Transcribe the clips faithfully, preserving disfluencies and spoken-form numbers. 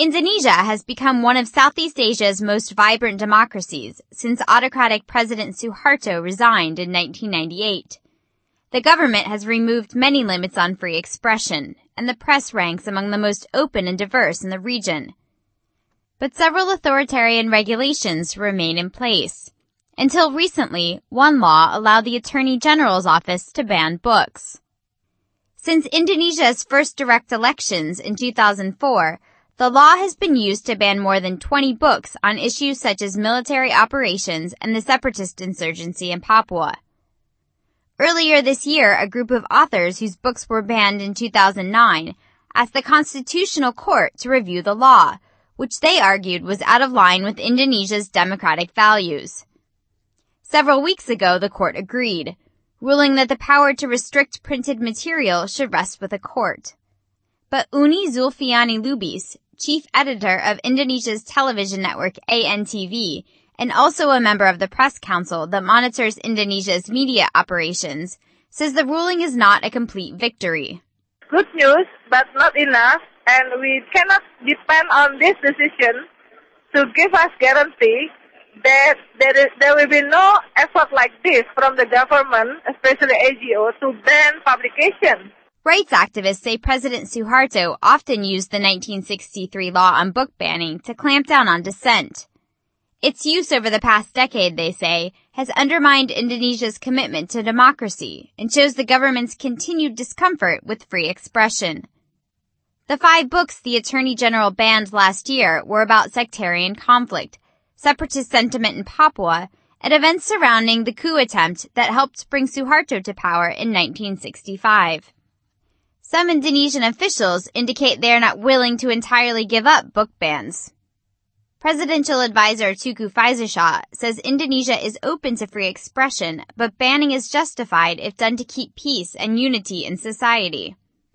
Indonesia has become one of Southeast Asia's most vibrant democracies since autocratic President Suharto resigned in nineteen ninety-eight. The government has removed many limits on free expression, and the press ranks among the most open and diverse in the region. But several authoritarian regulations remain in place. Until recently, one law allowed the Attorney General's office to ban books. Since Indonesia's first direct elections in two thousand four, the law has been used to ban more than twenty books on issues such as military operations and the separatist insurgency in Papua. Earlier this year, a group of authors whose books were banned in two thousand nine asked the Constitutional Court to review the law, which they argued was out of line with Indonesia's democratic values. Several weeks ago, the court agreed, ruling that the power to restrict printed material should rest with the court. But Uni Zulfiani Lubis, chief editor of Indonesia's television network A N T V, and also a member of the press council that monitors Indonesia's media operations, says the ruling is not a complete victory. Good news, but not enough, and we cannot depend on this decision to give us guarantee that there, is, there will be no effort like this from the government, especially A G O, to ban publication. Rights activists say President Suharto often used the nineteen sixty-three law on book banning to clamp down on dissent. Its use over the past decade, they say, has undermined Indonesia's commitment to democracy and shows the government's continued discomfort with free expression. The five books the Attorney General banned last year were about sectarian conflict, separatist sentiment in Papua, and events surrounding the coup attempt that helped bring Suharto to power in nineteen sixty-five. Some Indonesian officials indicate they are not willing to entirely give up book bans. Presidential advisor Tuku Faizashah says Indonesia is open to free expression, but banning is justified if done to keep peace and unity in society.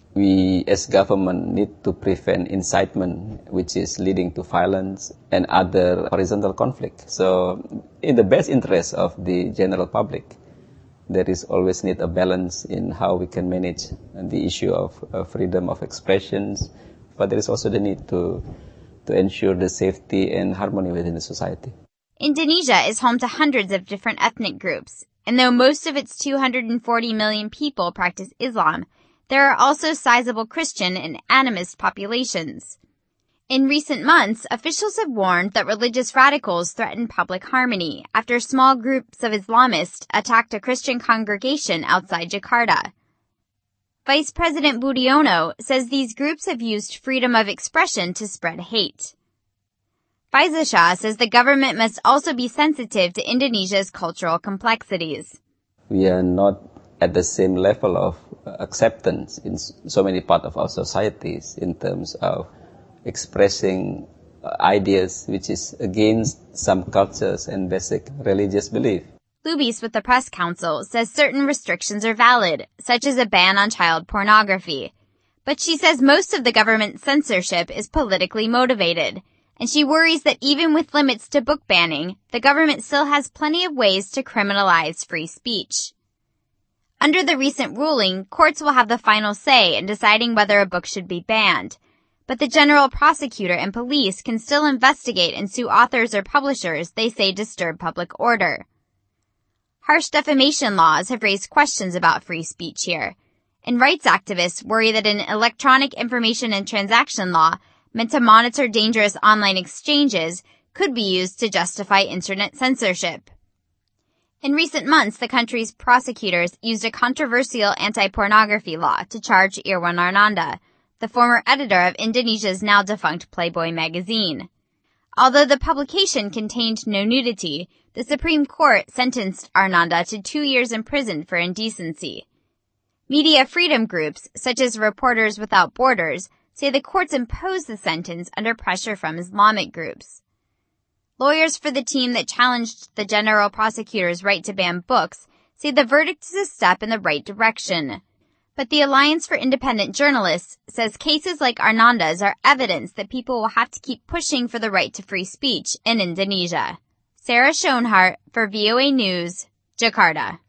We as government need to prevent incitement, which is leading to violence and other horizontal conflict. So in the best interest of the general public, there is always need a balance in how we can manage the issue of uh, freedom of expressions, but there is also the need to to ensure the safety and harmony within the society. Indonesia is home to hundreds of different ethnic groups, and though most of its two hundred forty million people practice Islam, there are also sizable Christian and animist populations. In recent months, officials have warned that religious radicals threaten public harmony after small groups of Islamists attacked a Christian congregation outside Jakarta. Vice President Budiono says these groups have used freedom of expression to spread hate. Faizashah says the government must also be sensitive to Indonesia's cultural complexities. We are not at the same level of acceptance in so many parts of our societies in terms of expressing ideas which is against some cultures and basic religious belief. Lubis with the Press Council says certain restrictions are valid, such as a ban on child pornography. But she says most of the government's censorship is politically motivated, and she worries that even with limits to book banning, the government still has plenty of ways to criminalize free speech. Under the recent ruling, courts will have the final say in deciding whether a book should be banned. But the general prosecutor and police can still investigate and sue authors or publishers they say disturb public order. Harsh defamation laws have raised questions about free speech here, and rights activists worry that an electronic information and transaction law meant to monitor dangerous online exchanges could be used to justify internet censorship. In recent months, the country's prosecutors used a controversial anti-pornography law to charge Irwan Arnanda, the former editor of Indonesia's now-defunct Playboy magazine. Although the publication contained no nudity, the Supreme Court sentenced Arnanda to two years in prison for indecency. Media freedom groups, such as Reporters Without Borders, say the courts imposed the sentence under pressure from Islamic groups. Lawyers for the team that challenged the general prosecutor's right to ban books say the verdict is a step in the right direction. But the Alliance for Independent Journalists says cases like Arnanda's are evidence that people will have to keep pushing for the right to free speech in Indonesia. Sarah Schoenhart for V O A News, Jakarta.